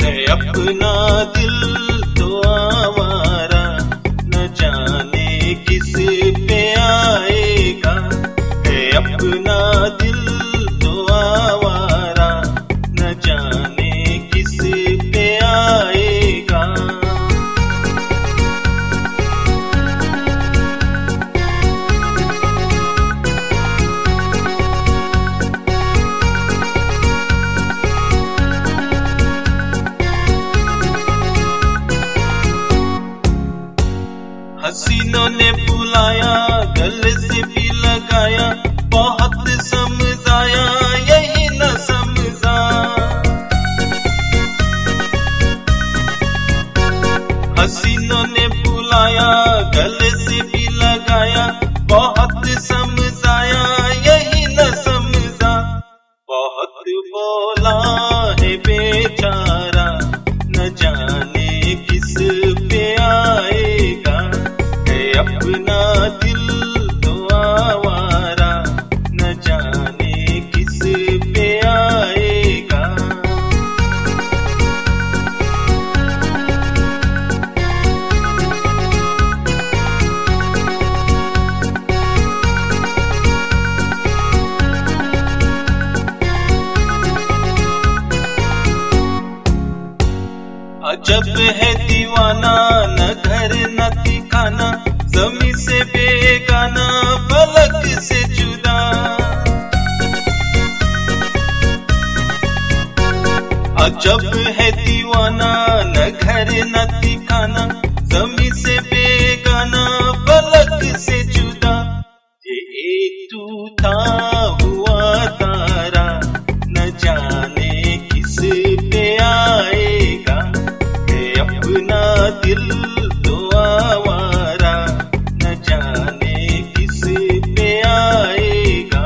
है अपना दिल तो आवारा, न जाने किस पे आएगा। है अपना दिल तो आवारा, न जाने किस पे आएगा। हसीनों ने बुलाया, गले से भी लगाया, बहुत समझाया यही न समझा। हसीनों ने बुलाया, गले से भी लगाया, बहुत समझाया यही न समझा। बहुत बोला है बेचारा, न जाने किस पे आएगा। अपना दिल तो आवारा, न जाने किस पे आएगा। अजब है दीवाना, न घर न ठिकाना, ज़मीं से बेगाना, फलक से जुदा। अजब है दीवाना, न घर न ठिकाना, ज़मीं से बेगाना, फलक से जुदा। ये एक टूटा हुआ तारा, न जाने किस पे आएगा। है अपना दिल तो आवारा, न जाने किस पे आएगा।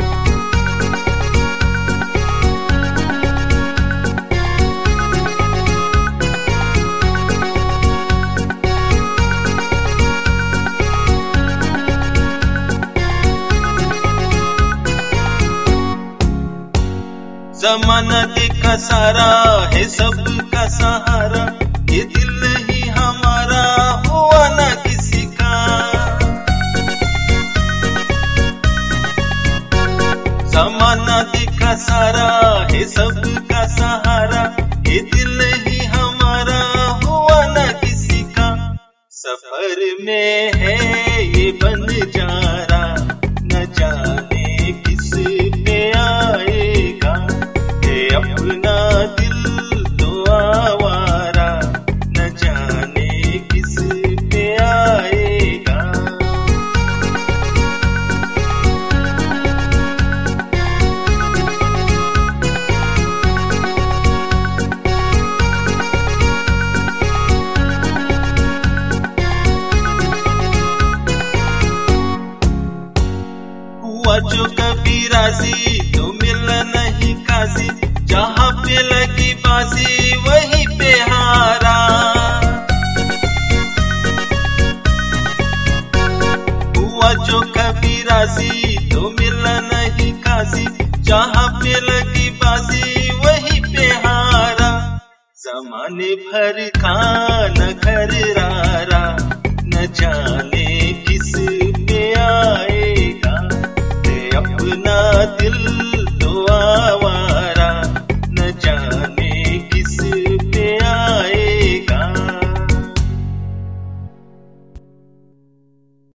ज़माना देखा सारा है सबका सहारा, ये दिल ही हमारा हुआ ना किसी का। ज़माना देखा सारा है सबका सहारा, ये दिल ही हमारा हुआ ना किसी का। सफर में है ये बंजारा, न जाने किस पे आएगा। है अपना दिल तो आवारा, न जाने किस पे आएगा। हुआ जो कभी राजी तो मिला नहीं काजी, जहाँ पे लगी बाजी वहीं पे हारा। हुआ जो कभी राजी तो मिला नहीं काजी, जहाँ पे लगी बाजी वहीं पे हारा। ज़माने भर का न घर रारा, न जाने किस पे आएगा। है अपना दिल तो